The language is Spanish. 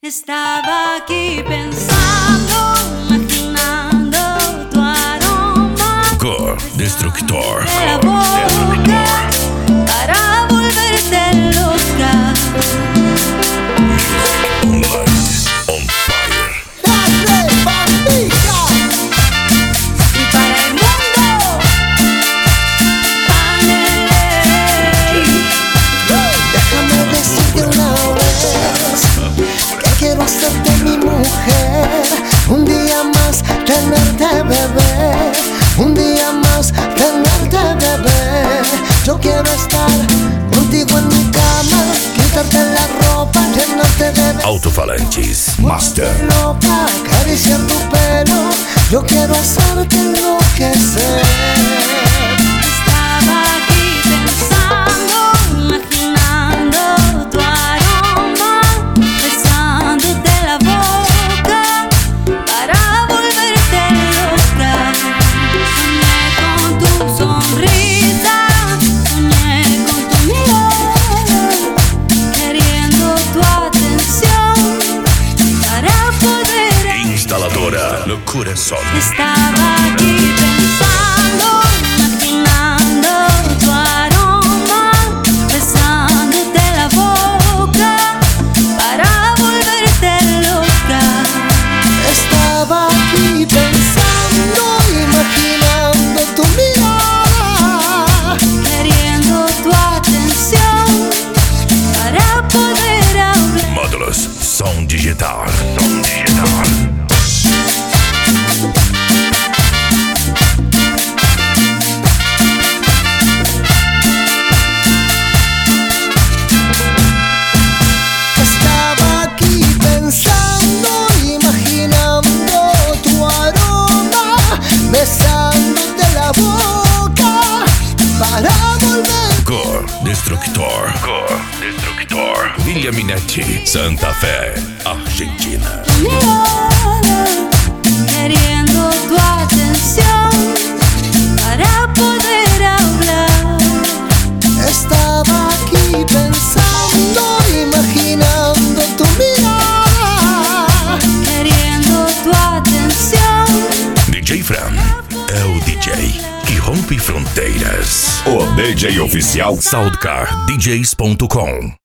Estaba aquí pensando, imaginando tu aroma. Core Destructor. De la boca para volverte loca. Light on fire. Y para el mundo, Déjame decirte una vez que quiero hacerte mi mujer. Un día más tenerte, bebé. Un día más tenerte, bebé. Yo quiero estar contigo en mi cama, quitarte la ropa, llenarte de Alto-falantes Master. loca, acariciar tu pelo. Yo quiero hacerte enloquecer. estaba aquí pensando, imaginando tu aroma, besándote la boca para volverte loca. Soñé con tu sonrisa, soñé con tu mirada, queriendo tu atención para poder. Instaladora Le Corazon. Estaba aquí pensando, imaginando tu aroma, besándote la boca para volverte loca. Estaba aquí pensando, imaginando tu mirada. Queriendo tu atención para poder hablar. Módulos Som Digital. Som Digital. Estaba aquí pensando, imaginando tu aroma, besándote la boca para volver. Core Destructor. Core Destructor. Villa Minetti, Santa Fe, Argentina. Tu mirada, queriendo tu atención para poder hablar. Estaba aquí pensando, imaginando tu mirada. Queriendo tu atención. DJ Fran é o DJ que rompe fronteiras. O DJ oficial SoundcarDJs.com.